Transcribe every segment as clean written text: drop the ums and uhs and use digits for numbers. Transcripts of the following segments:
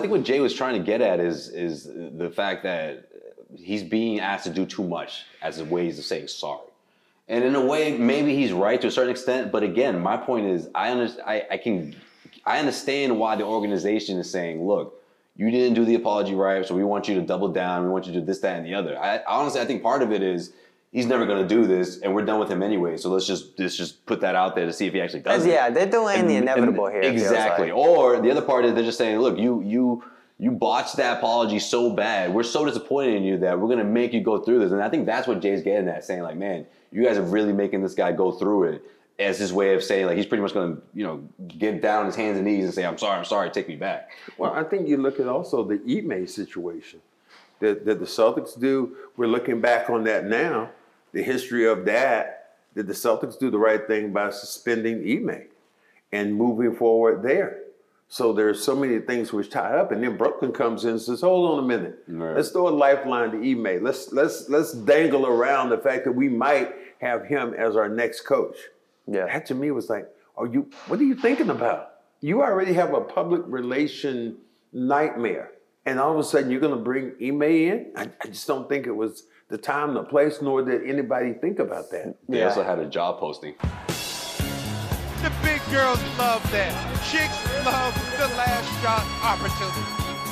think what Jay was trying to get at is the fact that he's being asked to do too much as ways of saying sorry. And in a way, maybe he's right to a certain extent. But again, my point is, I understand why the organization is saying, look, you didn't do the apology right, so we want you to double down. We want you to do this, that, and the other. Honestly, I think part of it is he's never going to do this, and we're done with him anyway. So let's just put that out there to see if he actually does it. Yeah, they're delaying the inevitable here. Exactly. Like. Or the other part is they're just saying, look, you botched that apology so bad. We're so disappointed in you that we're going to make you go through this. And I think that's what Jay's getting at, saying like, man, you guys are really making this guy go through it as his way of saying, like, he's pretty much going to, get down on his hands and knees and say, I'm sorry, take me back. Well, I think you look at also the Ime situation that the Celtics do. We're looking back on that now, the history of that. Did the Celtics do the right thing by suspending Ime and moving forward there? So there's so many things which tie up, and then Brooklyn comes in and says, hold on a minute. Right. Let's throw a lifeline to Ime. Let's dangle around the fact that we might have him as our next coach. Yeah. That to me was like, what are you thinking about? You already have a public relation nightmare. And all of a sudden you're going to bring Ime in? I just don't think it was the time, the place, nor did anybody think about that. They also had a job posting. The big girls love that. Chicks love the last shot opportunity.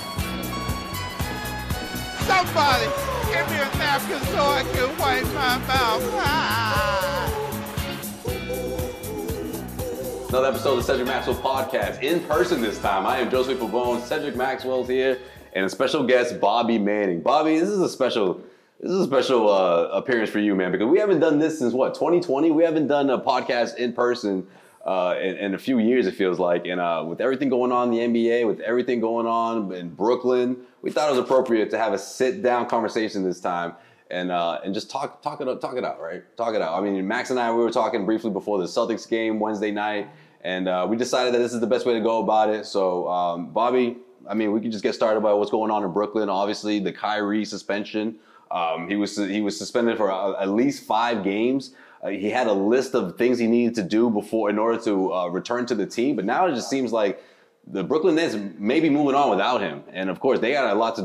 Somebody give me a napkin so I can wipe my mouth. Another episode of the Cedric Maxwell Podcast, in person this time. I am Joseph Pabon. Cedric Maxwell's here, and a special guest, Bobby Manning. Bobby, this is a special appearance for you, man, because we haven't done this since 2020. We haven't done a podcast in person in a few years, it feels like. And with everything going on in the NBA, with everything going on in Brooklyn, we thought it was appropriate to have a sit-down conversation this time. And just talk it out, right? Talk it out. I mean, Max and I, we were talking briefly before the Celtics game Wednesday night, and we decided that this is the best way to go about it. So, Bobby, I mean, we can just get started about what's going on in Brooklyn. Obviously, the Kyrie suspension. He was suspended for at least 5 games. He had a list of things he needed to do in order to return to the team. But now it just seems like the Brooklyn Nets may be moving on without him. And of course, they got a lot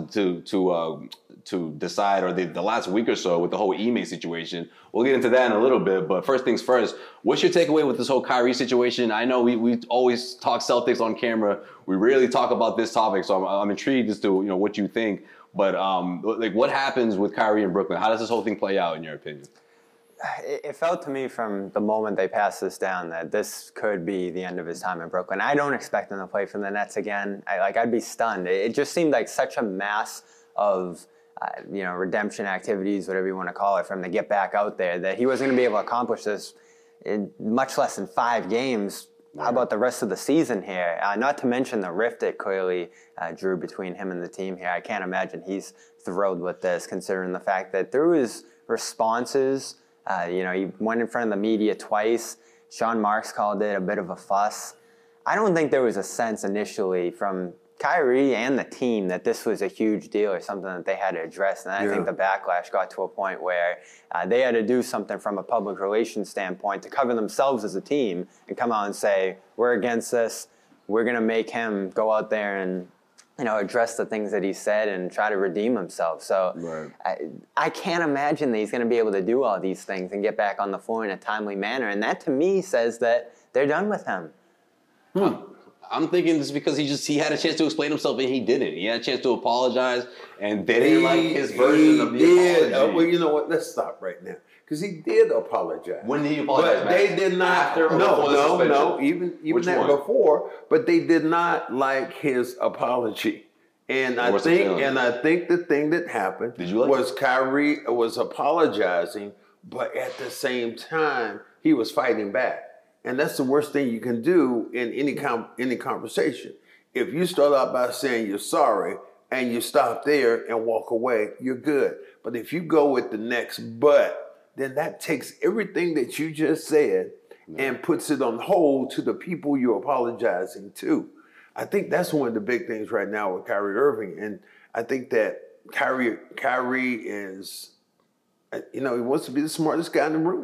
to decide, or the last week or so with the whole Ime situation. We'll get into that in a little bit, but first things first, what's your takeaway with this whole Kyrie situation? I know we always talk Celtics on camera. We rarely talk about this topic, so I'm intrigued as to what you think. But what happens with Kyrie in Brooklyn? How does this whole thing play out in your opinion? It felt to me from the moment they passed this down that this could be the end of his time in Brooklyn. I don't expect him to play for the Nets again. I'd be stunned. It just seemed like such a mass of redemption activities, whatever you want to call it, for him to get back out there, that he wasn't going to be able to accomplish this in much less than 5 games. How about the rest of the season here? Not to mention the rift it clearly drew between him and the team here. I can't imagine he's thrilled with this, considering the fact that through his responses, he went in front of the media twice. Sean Marks called it a bit of a fuss. I don't think there was a sense initially from Kyrie and the team that this was a huge deal or something that they had to address. And I think the backlash got to a point where they had to do something from a public relations standpoint to cover themselves as a team and come out and say, we're against this. We're going to make him go out there and address the things that he said and try to redeem himself. So I can't imagine that he's going to be able to do all these things and get back on the floor in a timely manner. And that to me says that they're done with him. I'm thinking this because he had a chance to explain himself and he didn't. He had a chance to apologize and they didn't like his version of the apology. Well, you know what? Let's stop right now. Because he did apologize. When did he apologize? But they did not. No. Even that before. But they did not like his apology. And I think the thing that happened was Kyrie was apologizing, but at the same time he was fighting back. And that's the worst thing you can do in any conversation. If you start out by saying you're sorry and you stop there and walk away, you're good. But if you go with the next but, then that takes everything that you just said and puts it on hold to the people you're apologizing to. I think that's one of the big things right now with Kyrie Irving. And I think that Kyrie is, he wants to be the smartest guy in the room.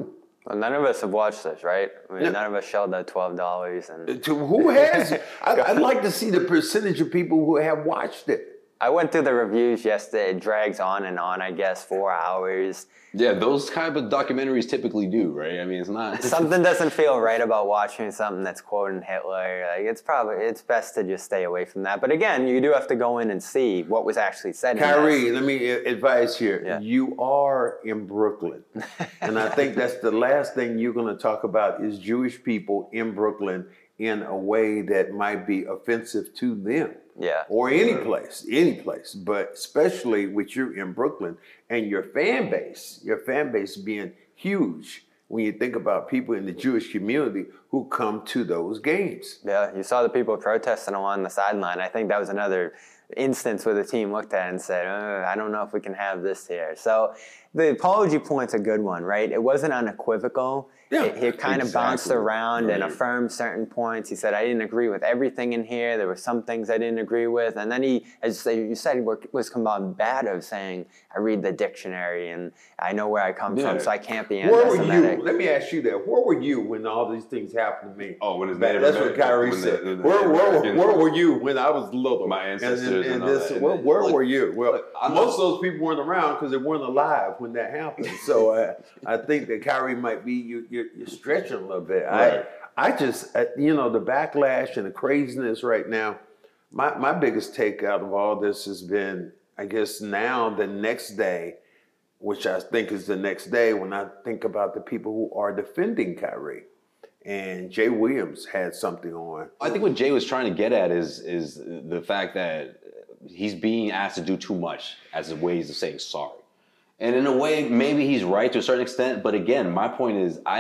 Well, none of us have watched this, right? I mean, none of us shelled out $12. And who has? I'd like to see the percentage of people who have watched it. I went through the reviews yesterday. It drags on and on, I guess, 4 hours. Yeah, those kind of documentaries typically do, right? I mean, it's not... Something doesn't feel right about watching something that's quoting Hitler. Like, it's best to just stay away from that. But again, you do have to go in and see what was actually said. Kyrie, let me advise here. Yeah. You are in Brooklyn. And I think that's the last thing you're going to talk about is Jewish people in Brooklyn in a way that might be offensive to them. Yeah. Or any place, but especially with you in Brooklyn and your fan base being huge when you think about people in the Jewish community who come to those games. Yeah, you saw the people protesting along the sideline. I think that was another instance where the team looked at it and said, I don't know if we can have this here. So the apology point's a good one, right? It wasn't unequivocal. Yeah, he kind of bounced around and affirmed certain points. He said, I didn't agree with everything in here. There were some things I didn't agree with. And then he, as you said, was combative, saying, I read the dictionary and I know where I come from, so I can't be anti-Semitic. Where were you? Let me ask you that. Where were you when all these things happened to me? Oh, when that's what Kyrie said. Where were you when I was little? My ancestors and all that. Where were you? Well, most of those people weren't around because they weren't alive when that happened. So I think that Kyrie might be you're stretching a little bit. Right. I just the backlash and the craziness right now. My biggest take out of all this has been, I guess, now the next day, which I think is the next day when I think about the people who are defending Kyrie. And Jay Williams had something on. I think what Jay was trying to get at is the fact that he's being asked to do too much as ways of saying sorry. And in a way, maybe he's right to a certain extent. But again, my point is, I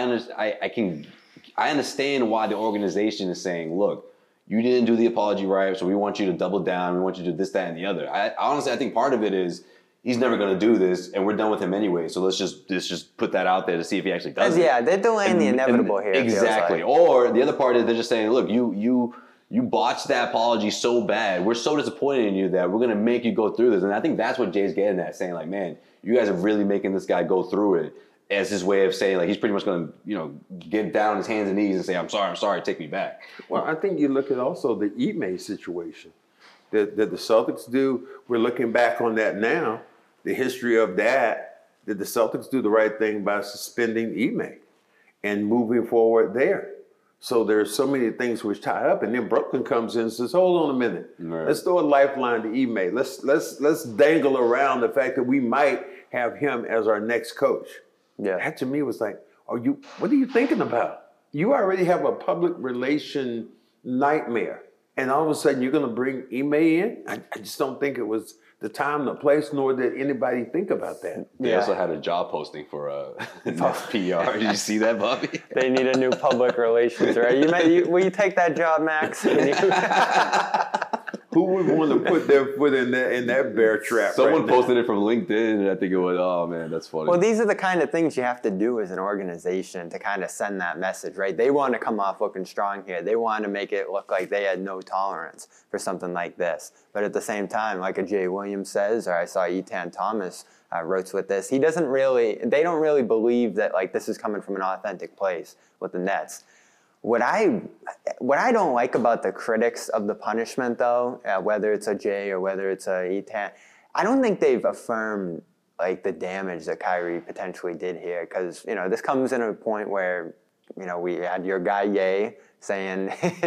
understand why the organization is saying, look, you didn't do the apology right, so we want you to double down. We want you to do this, that, and the other. I think part of it is he's never going to do this, and we're done with him anyway. So let's just put that out there to see if he actually does it. Yeah, they're delaying the inevitable here. Exactly. Or the other part is they're just saying, look, you botched that apology so bad. We're so disappointed in you that we're going to make you go through this. And I think that's what Jay's getting at, saying like, man, you guys are really making this guy go through it as his way of saying, like, he's pretty much going to, get down on his hands and knees and say, I'm sorry, take me back. Well, I think you look at also the Ime situation that the Celtics do. We're looking back on that now, the history of that. Did the Celtics do the right thing by suspending Ime and moving forward there? So there's so many things which tie up, and then Brooklyn comes in and says, "Hold on a minute, right. Let's throw a lifeline to Ime. Let's dangle around the fact that we might have him as our next coach." Yeah, that to me was like, what are you thinking about? You already have a public relation nightmare, and all of a sudden you're going to bring Ime in. I just don't think it was the time, the place, nor did anybody think about that. They also had a job posting for Nets PR. Did you see that, Bobby? They need a new public relations, right? Will you take that job, Max? Who would want to put their foot in that bear trap? Someone posted it from LinkedIn, and I think it was, oh man, that's funny. Well, these are the kind of things you have to do as an organization to kind of send that message, right? They want to come off looking strong here. They want to make it look like they had no tolerance for something like this. But at the same time, like a Jay Williams says, or I saw Etan Thomas wrote with this, they don't really believe that like this is coming from an authentic place with the Nets. What I don't like about the critics of the punishment, though, whether it's a Jay or whether it's a Etan, I don't think they've affirmed like the damage that Kyrie potentially did here, because this comes in a point where we had your guy Ye saying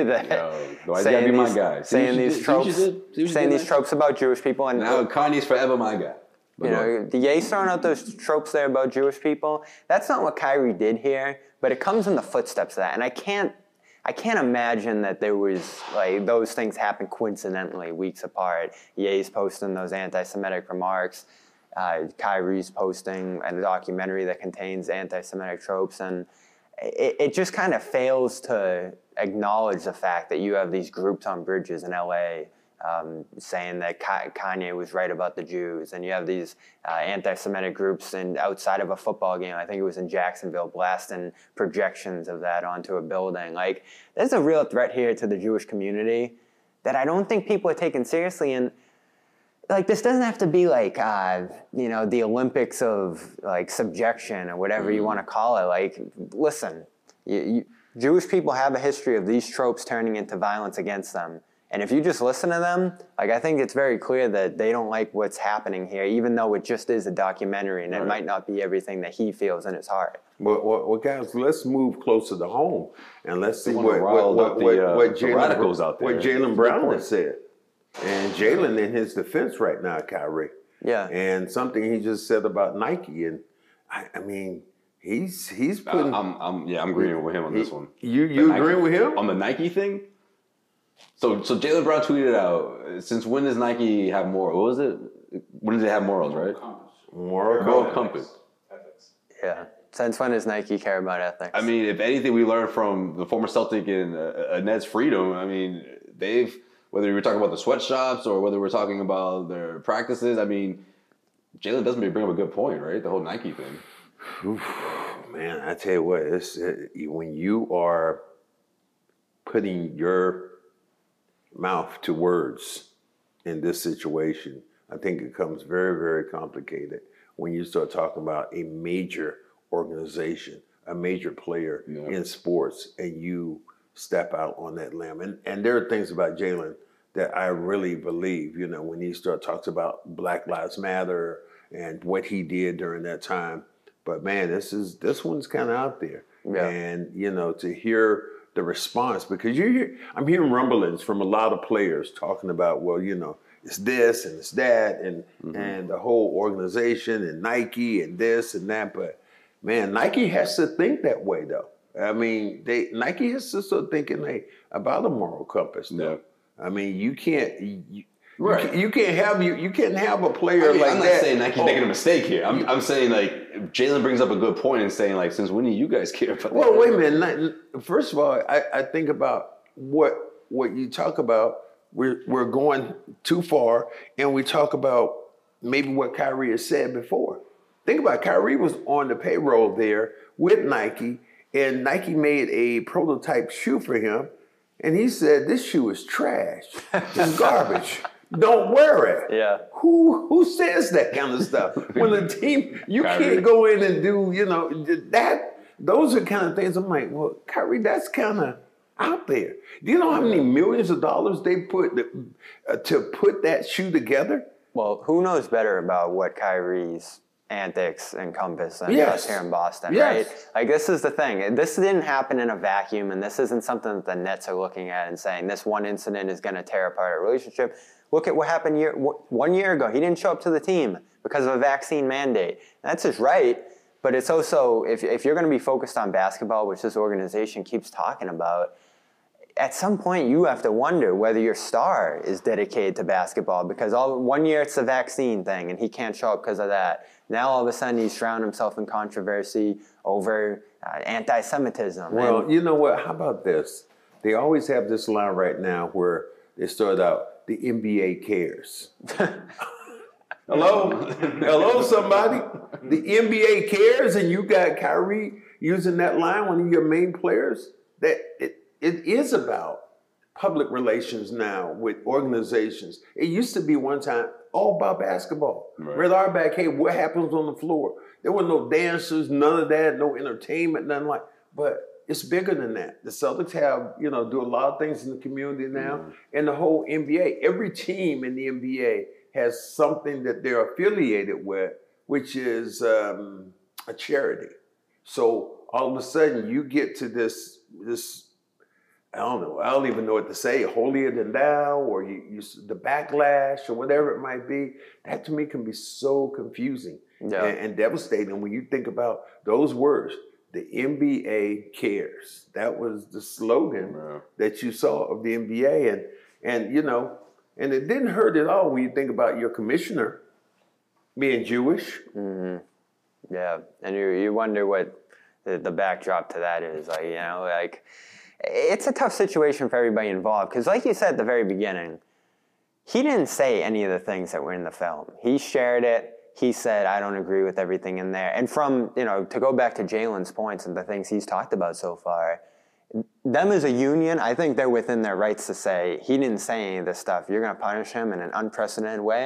that saying these tropes about Jewish people, and now Kanye's forever my guy. The Ye's throwing out those tropes there about Jewish people. That's not what Kyrie did here, but it comes in the footsteps of that. And I can't imagine that there was like those things happen coincidentally weeks apart. Ye's posting those anti-Semitic remarks. Kyrie's posting a documentary that contains anti-Semitic tropes, and it just kind of fails to acknowledge the fact that you have these groups on bridges in LA saying that Kanye was right about the Jews, and you have these anti-Semitic groups outside of a football game. I think it was in Jacksonville, blasting projections of that onto a building. Like, there's a real threat here to the Jewish community that I don't think people are taking seriously. And like, this doesn't have to be like, the Olympics of like subjection or whatever you want to call it. Like, listen, Jewish people have a history of these tropes turning into violence against them. And if you just listen to them, like, I think it's very clear that they don't like what's happening here, even though it just is a documentary and it might not be everything that he feels in his heart. Well, guys, let's move closer to home and let's see what Jaylen Brown has said. And Jaylen in his defense right now, Kyrie. Yeah. And something he just said about Nike, and I mean, he's putting. I'm agreeing with him on this one. You agreeing with him on the Nike thing? So Jaylen Brown tweeted out, since when does Nike have morals? What was it? When did they have morals, right? Moral compass. Ethics. Yeah. Since when does Nike care about ethics? I mean, if anything, we learned from the former Celtic and Ned's freedom. I mean, whether we were talking about the sweatshops or whether we're talking about their practices, I mean, Jaylen doesn't bring up a good point, right? The whole Nike thing. Oof, man, I tell you what, when you are putting your mouth to words in this situation, I think it becomes very, very complicated when you start talking about a major organization, a major player in sports, and you step out on that limb. And there are things about Jaylen that I really believe, when he talks about Black Lives Matter and what he did during that time. But man, this one's kind of out there. Yeah. And, to hear the response, because I'm hearing rumblings from a lot of players talking about, well, it's this and it's that and the whole organization and Nike and this and that. But man, Nike has to think that way though. I mean, Nike has to start thinking about a moral compass though. Yeah. I mean, you can't have a player like that. I'm not saying Nike's making a mistake here. I'm saying like Jaylen brings up a good point in saying like, since when do you guys care about that? Well, wait a minute. First of all, I think about what you talk about. We're going too far, and we talk about maybe what Kyrie has said before. Think about it. Kyrie was on the payroll there with Nike, and Nike made a prototype shoe for him. And he said, this shoe is trash. It's garbage. Don't wear it. Yeah. Who says that kind of stuff? When the team, you can't go in and do, that. Those are kind of things I'm like, well, Kyrie, that's kind of out there. Do you know how many millions of dollars they put to put that shoe together? Well, who knows better about what Kyrie's antics encompass than us here in Boston, right? Like, this is the thing. This didn't happen in a vacuum, and this isn't something that the Nets are looking at and saying this one incident is going to tear apart a relationship. Look at what happened 1 year ago. He didn't show up to the team because of a vaccine mandate. That's his right, but it's also, if you're going to be focused on basketball, which this organization keeps talking about, at some point you have to wonder whether your star is dedicated to basketball, because 1 year it's the vaccine thing and he can't show up because of that. Now all of a sudden he's drowned himself in controversy over anti-Semitism. Well, you know what? How about this? They always have this line right now where they start out, the NBA cares. Hello, somebody. The NBA cares, and you got Kyrie using that line, one of your main players. That it is about public relations now with organizations. It used to be one time all about basketball. Right. Red Auerbach, hey, what happens on the floor? There were no dancers, none of that, no entertainment, nothing like. But it's bigger than that. The Celtics have, do a lot of things in the community now, and the whole NBA. Every team in the NBA has something that they're affiliated with, which is a charity. So all of a sudden, you get to this. I don't even know what to say, holier than thou, or the backlash, or whatever it might be. That to me can be so confusing and devastating when you think about those words. The NBA cares. That was the slogan that you saw of the NBA, and and it didn't hurt at all when you think about your commissioner being Jewish. Mm-hmm. Yeah, and you wonder what the backdrop to that is. It's a tough situation for everybody involved, because like you said at the very beginning, he didn't say any of the things that were in the film. He shared it. He said, I don't agree with everything in there. And from, to go back to Jaylen's points and the things he's talked about so far, them as a union, I think they're within their rights to say, he didn't say any of this stuff. You're going to punish him in an unprecedented way.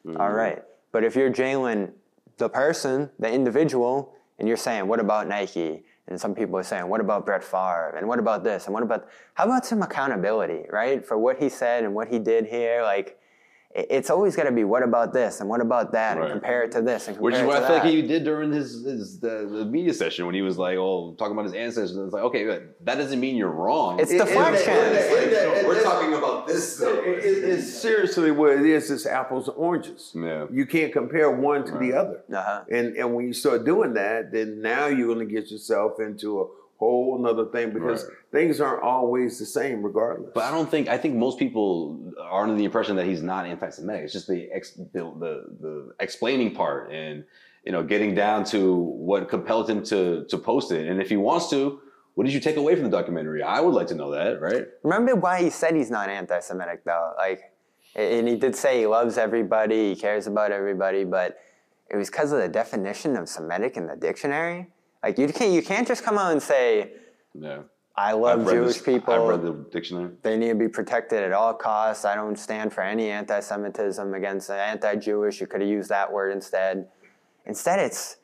All right. But if you're Jalen, the person, the individual, and you're saying, what about Nike? And some people are saying, what about Brett Favre? And what about this? And what about, how about some accountability, right? For what he said and what he did here. Like, it's always got to be, what about this? And what about that? And compare it to this. And compare Which is it what to I feel that. like he did during the media session when he was like, talking about his ancestors. It's like, okay, that doesn't mean you're wrong. It's deflection. We're talking about this, though. It's seriously what it is. It's apples and oranges. Yeah. You can't compare one to the other. Uh-huh. And when you start doing that, then now you're going to get yourself into a whole nother thing because things aren't always the same regardless. But I think most people are under the impression that he's not anti-Semitic. It's just the explaining part and, getting down to what compelled him to post it. And if he wants to, what did you take away from the documentary? I would like to know that, right? Remember why he said he's not anti-Semitic, though? Like, and he did say he loves everybody, he cares about everybody, but it was because of the definition of Semitic in the dictionary. Like, you can't just come out and say, I love Jewish people. I've read the dictionary. They need to be protected at all costs. I don't stand for any anti-Semitism against anti-Jewish. You could have used that word instead. Instead, it's,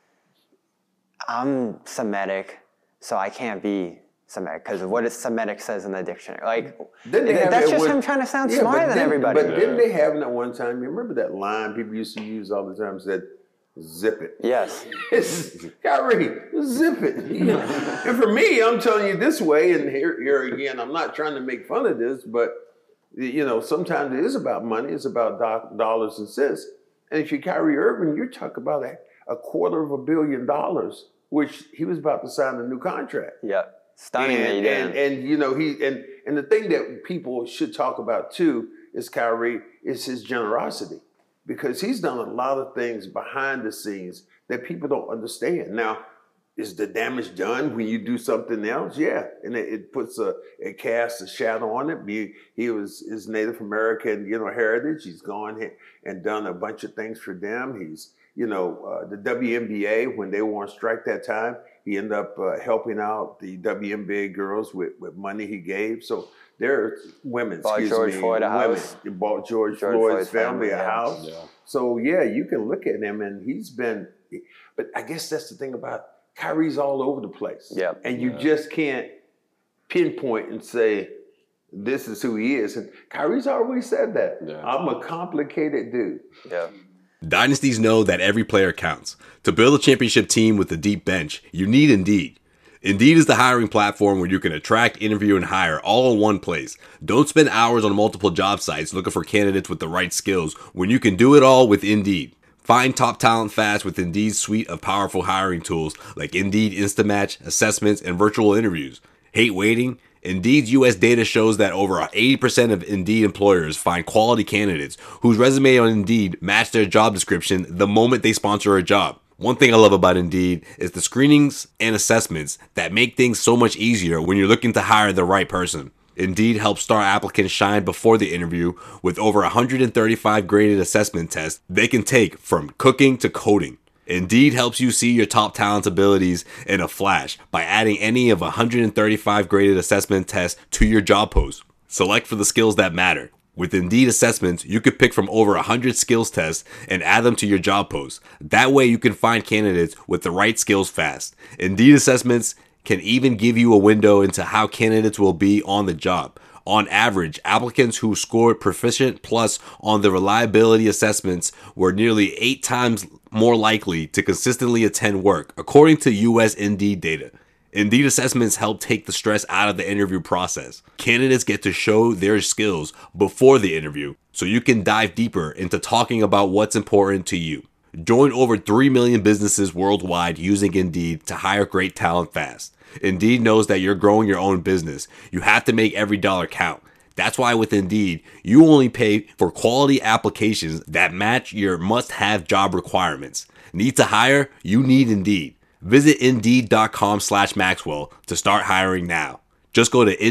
I'm Semitic, so I can't be Semitic because of what Semitic says in the dictionary. Like, that's just him trying to sound smarter than everybody. But didn't they have it at one time? You remember that line people used to use all the time, said, zip it. Yes. Kyrie, zip it. And for me, I'm telling you this way, and here again, I'm not trying to make fun of this, but sometimes it is about money. It's about dollars and cents. And if you're Kyrie Irving, you're talking about $250 million, which he was about to sign a new contract. Yeah. Stunning. And the thing that people should talk about too is Kyrie is his generosity. Because he's done a lot of things behind the scenes that people don't understand. Now, is the damage done when you do something else? Yeah, and it puts it casts a shadow on it. He was his Native American, heritage. He's gone and done a bunch of things for them. He's, the WNBA when they were on strike that time, he ended up helping out the WNBA girls with money he gave. So. They're women, bought George Floyd a house. Bought George Floyd's family a house. Yeah. So, you can look at him, and he's been – but I guess that's the thing about Kyrie's all over the place. Yep. And you just can't pinpoint and say, this is who he is. And Kyrie's always said that. Yeah. I'm a complicated dude. Yeah. Dynasties know that every player counts. To build a championship team with a deep bench, you need Indeed. Indeed is the hiring platform where you can attract, interview, and hire all in one place. Don't spend hours on multiple job sites looking for candidates with the right skills when you can do it all with Indeed. Find top talent fast with Indeed's suite of powerful hiring tools like Indeed Instant Match, assessments, and virtual interviews. Hate waiting? Indeed's U.S. data shows that over 80% of Indeed employers find quality candidates whose resume on Indeed match their job description the moment they sponsor a job. One thing I love about Indeed is the screenings and assessments that make things so much easier when you're looking to hire the right person. Indeed helps star applicants shine before the interview with over 135 graded assessment tests they can take from cooking to coding. Indeed helps you see your top talent's abilities in a flash by adding any of 135 graded assessment tests to your job post. Select for the skills that matter. With Indeed assessments, you could pick from over 100 skills tests and add them to your job post. That way you can find candidates with the right skills fast. Indeed assessments can even give you a window into how candidates will be on the job. On average, applicants who scored Proficient Plus on the reliability assessments were nearly 8 times more likely to consistently attend work, according to US Indeed data. Indeed assessments help take the stress out of the interview process. Candidates get to show their skills before the interview, so you can dive deeper into talking about what's important to you. Join over 3 million businesses worldwide using Indeed to hire great talent fast. Indeed knows that you're growing your own business. You have to make every dollar count. That's why with Indeed, you only pay for quality applications that match your must-have job requirements. Need to hire? You need Indeed. Visit Indeed.com/Maxwell to start hiring now. Just go to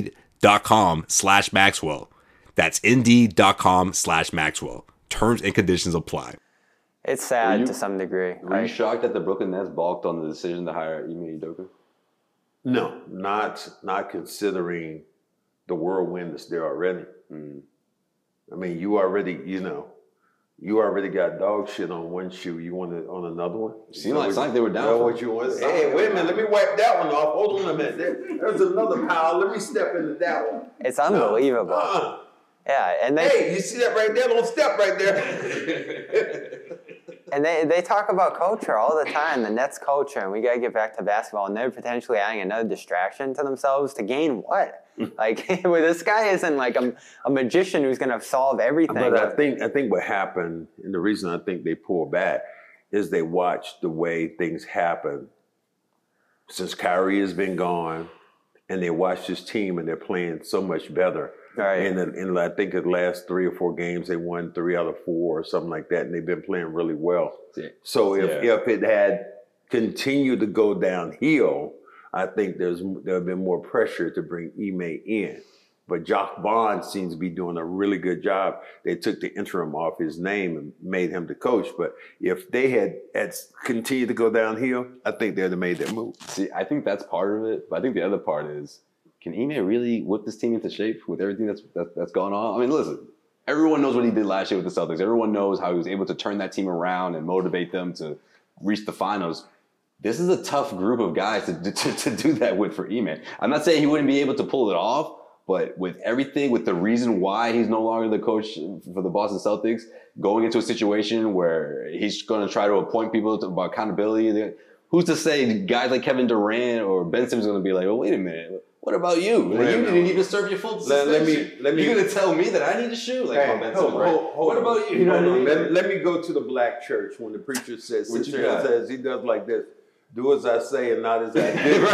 Indeed.com/Maxwell. That's Indeed.com/Maxwell. Terms and conditions apply. It's sad to some degree. Were you shocked that the Brooklyn Nets balked on the decision to hire Ime Udoka? No, not considering the whirlwind that's there already. I mean, you already, You already got dog shit on one shoe. You want it on another one? Seemed like they were down. What you want? Hey, wait a minute. Let me wipe that one off. Hold on a minute. There's another pile. Let me step into that one. It's unbelievable. Yeah, and you see that right there? Don't step right there. And they talk about culture all the time, the Nets culture, and we got to get back to basketball, and they're potentially adding another distraction to themselves to gain what? Like, well, this guy isn't like a magician who's going to solve everything. But I think what happened, and the reason I think they pulled back, is they watched the way things happen since Kyrie has been gone, and they watched this team, and they're playing so much better. Right. And I think the last 3 or 4 games, they won 3 out of 4 or something like that, and they've been playing really well. Yeah. So if it had continued to go downhill, I think there have been more pressure to bring Ime in. But Jacques Vaughn seems to be doing a really good job. They took the interim off his name and made him the coach. But if they had continued to go downhill, I think they'd have made that move. See, I think that's part of it. But I think the other part is, can Ime really whip this team into shape with everything that's going on? I mean, listen, everyone knows what he did last year with the Celtics. Everyone knows how he was able to turn that team around and motivate them to reach the finals. This is a tough group of guys to do that with for Ime. I'm not saying he wouldn't be able to pull it off, but with everything, with the reason why he's no longer the coach for the Boston Celtics, going into a situation where he's going to try to appoint people about accountability, who's to say guys like Kevin Durant or Ben Simmons are going to be like, oh, wait a minute. What about you? Like, you didn't even serve your full suspension. You're going to tell me that I need to shoot? Like, Ben Simmons, right? What about you? You know what I mean? Let me go to the black church when the preacher says, he does like this. Do as I say and not as I do.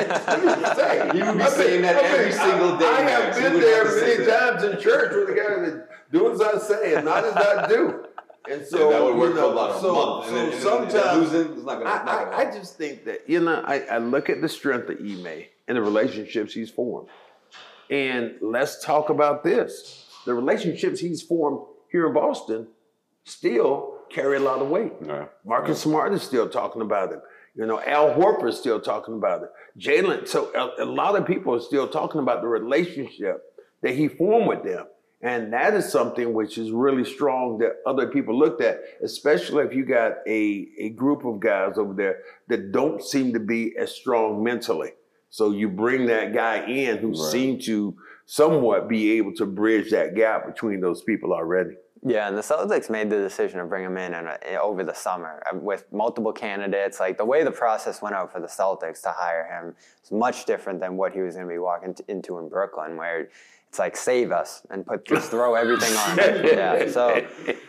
Right. He would be saying that every single day. I have been there many times in church with the guy that do as I say and not as I do. And so that would work for about a month. So sometimes it's not gonna I just think that, I look at the strength of Ime and the relationships he's formed. And let's talk about this. The relationships he's formed here in Boston still carry a lot of weight. Yeah. Marcus Smart is still talking about it. Al Horford is still talking about it. Jalen. So a lot of people are still talking about the relationship that he formed with them. And that is something which is really strong that other people looked at, especially if you got a group of guys over there that don't seem to be as strong mentally. So you bring that guy in who seemed to somewhat be able to bridge that gap between those people already. Yeah, and the Celtics made the decision to bring him in over the summer with multiple candidates. Like, the way the process went out for the Celtics to hire him is much different than what he was going to be walking into in Brooklyn, where it's like, save us and just throw everything on him. Yeah, so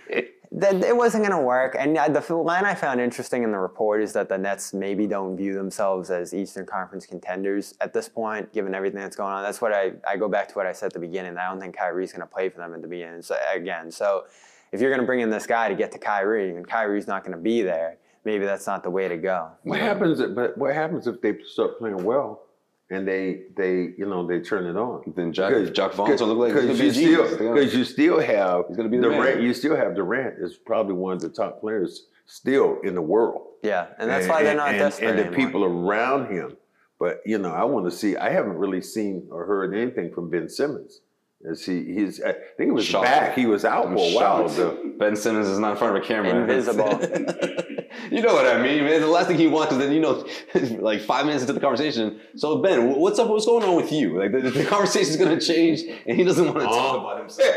it wasn't going to work. And the line I found interesting in the report is that the Nets maybe don't view themselves as Eastern Conference contenders at this point, given everything that's going on. That's what I go back to what I said at the beginning. I don't think Kyrie's going to play for them at the beginning. So if you're going to bring in this guy to get to Kyrie, and Kyrie's not going to be there, maybe that's not the way to go. What happens if they start playing well? And they turn it on. Then Jacques Vaughn's gonna look like because you still have Durant. You still have Durant is probably one of the top players still in the world. Yeah, and that's why they're not desperate and the people around him. But I want to see. I haven't really seen or heard anything from Ben Simmons. I think it was back. He was out for a while. Ben Simmons is not in front of a camera. Invisible. You know what I mean, man. The last thing he wants is then, like 5 minutes into the conversation. So, Ben, what's up? What's going on with you? Like, the conversation is going to change, and he doesn't want to talk about himself.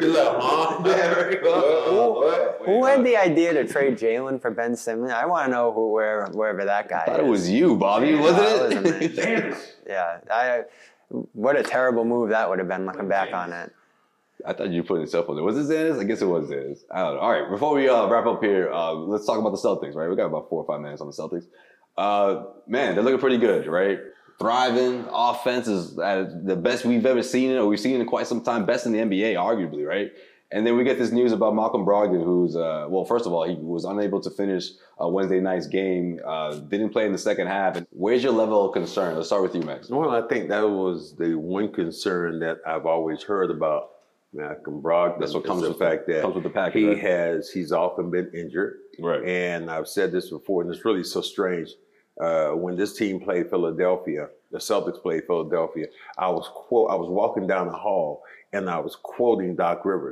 Who had the idea to trade Jalen for Ben Simmons? I want to know wherever that guy is. I thought it was you, Bobby, wasn't it? Yeah. What a terrible move that would have been, looking back on it. I thought you were putting yourself on there. Was it Xanis? I guess it was Xanis. I don't know. All right, before we wrap up here, let's talk about the Celtics, right? We got about 4 or 5 minutes on the Celtics. Man, they're looking pretty good, right? Thriving. Offense is at the best we've ever seen it, or we've seen it in quite some time. Best in the NBA, arguably, right? And then we get this news about Malcolm Brogdon, who's, first of all, he was unable to finish Wednesday night's game, didn't play in the second half. Where's your level of concern? Let's start with you, Max. Well, I think that was the one concern that I've always heard about Malcolm Brogdon. That's what comes with the fact that comes with the package. He's often been injured. Right. And I've said this before, and it's really so strange. When this team played Philadelphia, the Celtics played Philadelphia, I was walking down the hall and I was quoting Doc Rivers.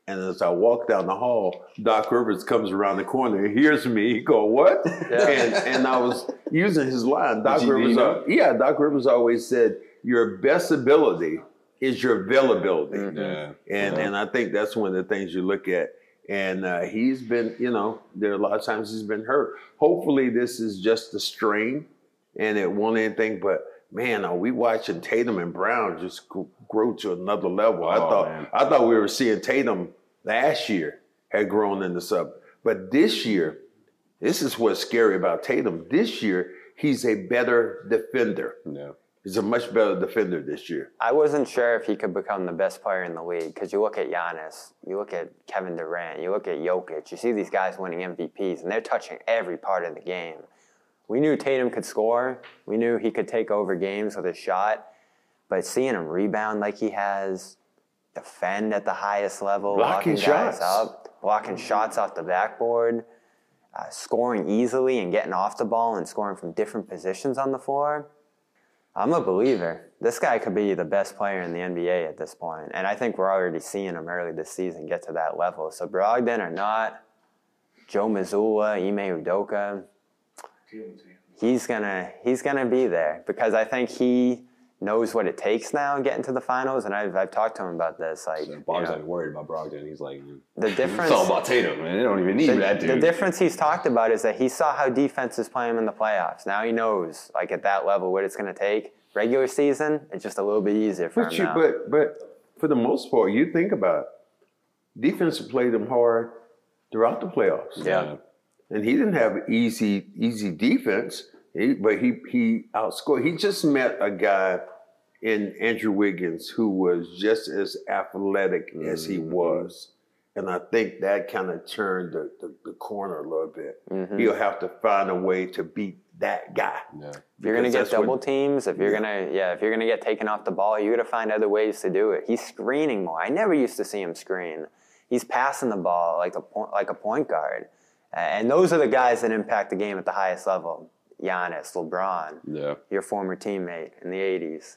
And as I walk down the hall, Doc Rivers comes around the corner and hears me. He go, "What?" Yeah. And I was using his line. Doc Rivers always said, "Your best ability is your availability." Mm-hmm. And I think that's one of the things you look at. And he's been, there are a lot of times he's been hurt. Hopefully this is just a strain and it won't anything. But man, are we watching Tatum and Brown just grow to another level? I thought we were seeing Tatum last year had grown into something. But this year, this is what's scary about Tatum. This year, he's a better defender. Yeah. He's a much better defender this year. I wasn't sure if he could become the best player in the league because you look at Giannis, you look at Kevin Durant, you look at Jokic, you see these guys winning MVPs, and they're touching every part of the game. We knew Tatum could score. We knew he could take over games with his shot. But seeing him rebound like he has, defend at the highest level, blocking guys up, blocking shots off the backboard, scoring easily and getting off the ball and scoring from different positions on the floor, I'm a believer. This guy could be the best player in the NBA at this point. And I think we're already seeing him early this season get to that level. So Brogdon or not, Joe Mazzulla, Ime Udoka, he's gonna be there because I think he knows what it takes now getting to the finals, and I've talked to him about this. Like, Bob's not worried about Brogdon. He's like, the difference. It's all about Tatum, man. They don't even need that dude. The difference he's talked about is that he saw how defenses play him in the playoffs. Now he knows, like at that level, what it's going to take. Regular season, it's just a little bit easier for him now. But for the most part, you think about it, defense played him hard throughout the playoffs. Yeah. And he didn't have easy defense, but he outscored. He just met a guy in Andrew Wiggins who was just as athletic as he was. And I think that kind of turned the corner a little bit. Mm-hmm. He'll have to find a way to beat that guy. Yeah. If you're going to get double teams, if you're going to get taken off the ball, you got to find other ways to do it. He's screening more. I never used to see him screen. He's passing the ball like a point guard. And those are the guys that impact the game at the highest level. Giannis, LeBron, your former teammate in the 80s.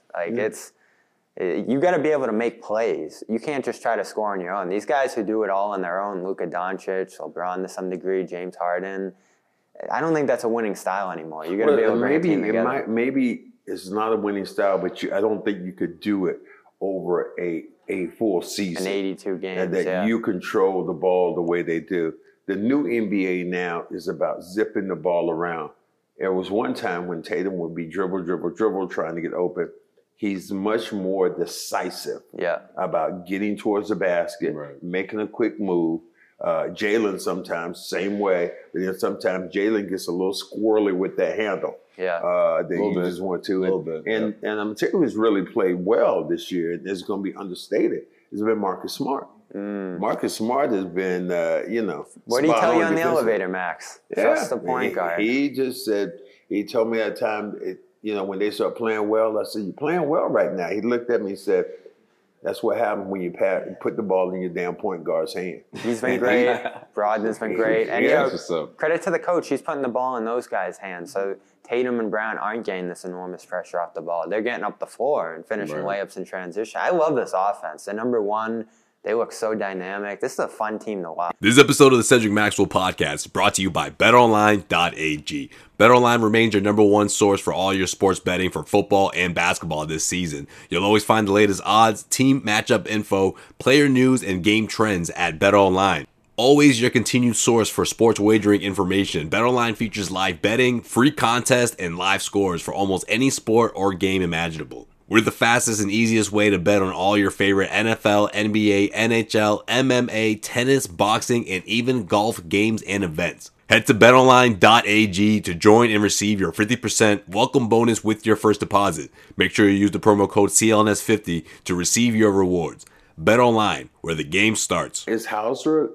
You got to be able to make plays. You can't just try to score on your own. These guys who do it all on their own, Luka Doncic, LeBron to some degree, James Harden, I don't think that's a winning style anymore. You got to be able to bring a team together. Maybe it's not a winning style, but I don't think you could do it over a full season. An 82 games, and that you control the ball the way they do. The new NBA now is about zipping the ball around. There was one time when Tatum would be dribble, trying to get open. He's much more decisive about getting towards the basket, making a quick move. Jalen sometimes, same way. But then sometimes Jalen gets a little squirrely with that handle. That you just want to. And I'm telling you who's really played well this year, and it's going to be understated, has been Marcus Smart. Marcus Smart has been, What did he tell you on the elevator, Max? Trust the point guard. He just said, he told me that time, when they start playing well, I said, "You're playing well right now." He looked at me and said, "That's what happens when you put the ball in your damn point guard's hand." He's been great. Brogdon's been great. And credit to the coach. He's putting the ball in those guys' hands. So Tatum and Brown aren't getting this enormous pressure off the ball. They're getting up the floor and finishing layups in transition. I love this offense. They're number one. They look so dynamic. This is a fun team to watch. This episode of the Cedric Maxwell Podcast is brought to you by BetOnline.ag. BetOnline remains your number one source for all your sports betting for football and basketball this season. You'll always find the latest odds, team matchup info, player news, and game trends at BetOnline. Always your continued source for sports wagering information. BetOnline features live betting, free contests, and live scores for almost any sport or game imaginable. We're the fastest and easiest way to bet on all your favorite NFL, NBA, NHL, MMA, tennis, boxing, and even golf games and events. Head to betonline.ag to join and receive your 50% welcome bonus with your first deposit. Make sure you use the promo code CLNS50 to receive your rewards. BetOnline, where the game starts. Is Hauser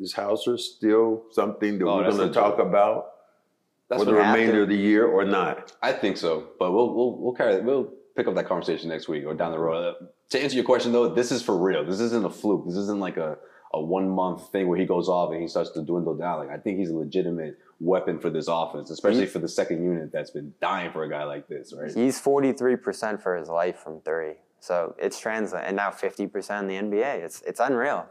still something that we're going to talk about for the remainder of the year or not? I think so, but we'll pick up that conversation next week or down the road. To answer your question, though, this is for real. This isn't a fluke. This isn't like a 1 month thing where he goes off and he starts to dwindle down. Like, I think he's a legitimate weapon for this offense, especially for the second unit that's been dying for a guy like this, right? He's 43% for his life from three. So it's translating. And now 50% in the NBA. It's unreal.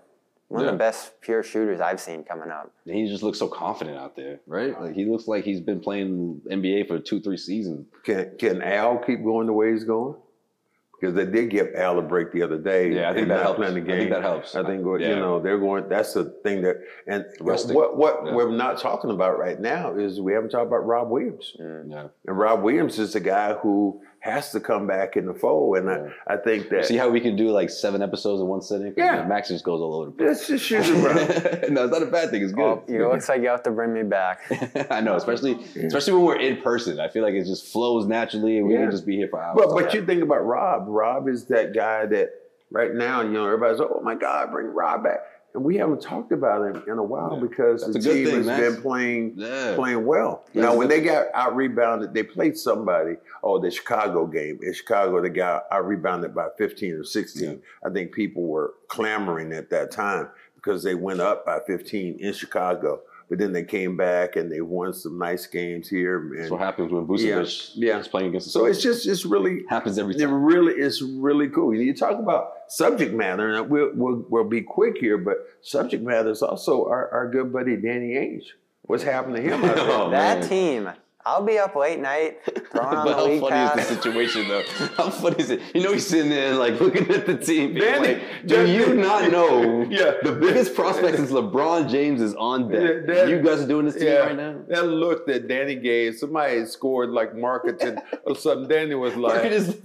One of the best pure shooters I've seen coming up. And he just looks so confident out there, right? Like he looks like he's been playing NBA for 2-3 seasons. Can Al keep going the way he's going? Because they did give Al a break the other day. Yeah, I think that helps. I think that helps. I think they're going. That's the thing that. And what we're not talking about right now is we haven't talked about Rob Williams. Yeah. And Rob Williams is the guy who has to come back in the fold. And I think that. See how we can do like 7 episodes in one sitting? Yeah. Max just goes all over the place. Let's just shoot it, bro. No, it's not a bad thing. It's good. It looks like you have to bring me back. I know, especially when we're in person. I feel like it just flows naturally, and we can just be here for hours. But you think about Rob. Rob is that guy that right now, everybody's like, oh my God, bring Rob back. And we haven't talked about him in a while because the team has been playing well. Now, when they got out rebounded, they played somebody. Oh, the Chicago game. In Chicago, they got out rebounded by 15 or 16. Yeah. I think people were clamoring at that time because they went up by 15 in Chicago. But then they came back and they won some nice games here. And that's what happens when Vucevic is playing against the Celtics. So it's really happens every time. It's really cool. You talk about subject matter, and we'll be quick here, but subject matter is also our good buddy Danny Ainge. What's happened to him out there? That team. I'll be up late night throwing on the league pass. How funny is the situation, though? How funny is it? He's sitting there, like, looking at the team. Danny, do you not know the biggest prospect since LeBron James is on deck? You guys are doing this team right now? That look that Danny gave, somebody scored like Marketing or something. Danny was like...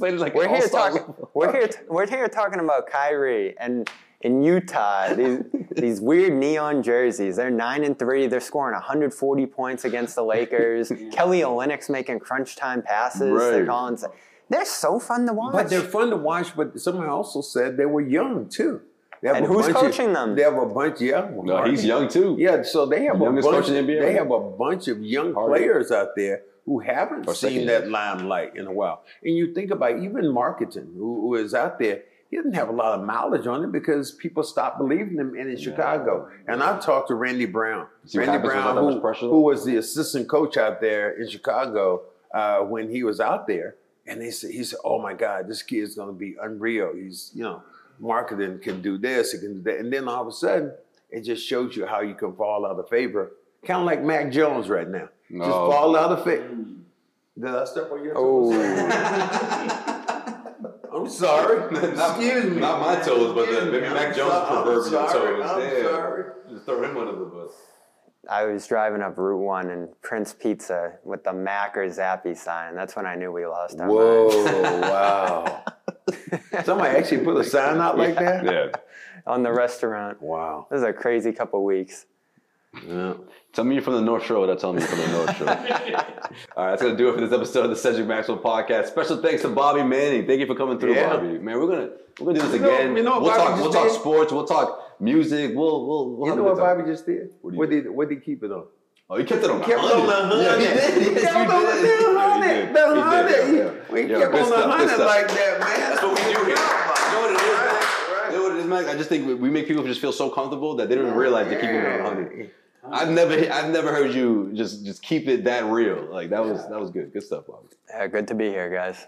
We're here talking about Kyrie and... In Utah, these weird neon jerseys. They're 9-3. They're scoring 140 points against the Lakers. Kelly Olynyk's making crunch time passes. Right. They're so fun to watch. But they're fun to watch. But someone also said they were young too. And who's coaching them? They have a bunch. No, he's young too. Yeah, so they have youngest coach in the NBA. They have a bunch of young players out there who haven't seen that limelight in a while. And you think about even Marketing, who is out there. He didn't have a lot of mileage on it because people stopped believing him in Chicago. And I talked to Randy Brown. Randy Brown, who was the assistant coach out there in Chicago when he was out there. And he said, oh my God, this kid's going to be unreal. He's, Marketing can do this, he can do that. And then all of a sudden, it just shows you how you can fall out of favor. Kind of like Mac Jones right now. Just fall out of favor. Did I step on your toes? I'm sorry. Excuse me. Not my toes, but maybe Mac Jones' proverbial toes. I'm sorry. Just throw him under the bus. I was driving up Route 1 and Prince Pizza with the Mac or Zappy sign. That's when I knew we lost our mind. Wow. Somebody actually put a sign out like that? Yeah. On the restaurant. Wow. This is a crazy couple weeks. Yeah. Tell me you're from the North Shore without telling me you're from the North Shore. All right, that's going to do it for this episode of the Cedric Maxwell Podcast. Special thanks to Bobby Manning. Thank you for coming through, Bobby. Man, we're gonna do this again. We'll talk sports. We'll talk music. We'll you know what Bobby just did? What did he keep it on? Oh, he kept it on. He kept it on the 100. Yeah, he did. He kept on the 100. The 100. We kept on the 100 like that, man. That's what we do here. You know what it is, man? You know what it is, man? I just think we make people just feel so comfortable that they don't even realize they're keeping it on 100. I've never heard you just keep it that real. Like that was good. Good stuff, Bobby. Good to be here, guys.